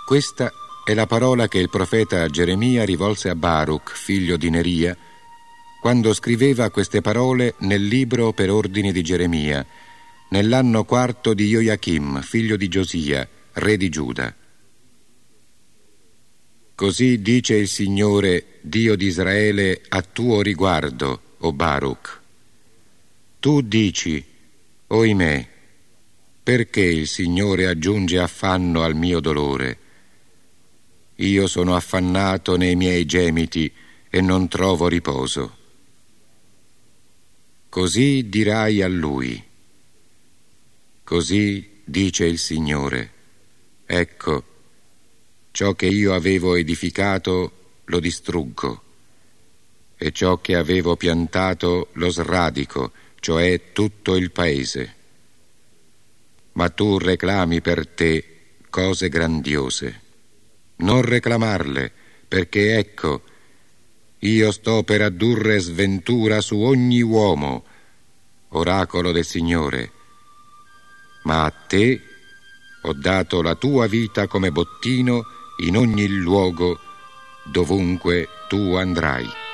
Questa è la parola che il profeta Geremia rivolse a Baruch, figlio di Neria, quando scriveva queste parole nel libro per ordine di Geremia, nell'anno quarto di Joachim, figlio di Giosia, re di Giuda. Così dice il Signore, Dio di Israele, a tuo riguardo, o Baruch. Tu dici, oimè, perché il Signore aggiunge affanno al mio dolore? Io sono affannato nei miei gemiti e non trovo riposo. Così dirai a lui. Così dice il Signore, ecco, ciò che io avevo edificato lo distruggo, e ciò che avevo piantato lo sradico, cioè tutto il paese. Ma tu reclami per te cose grandiose. Non reclamarle, perché ecco, io sto per addurre sventura su ogni uomo, oracolo del Signore. Ma a te ho dato la tua vita come bottino in ogni luogo, dovunque tu andrai.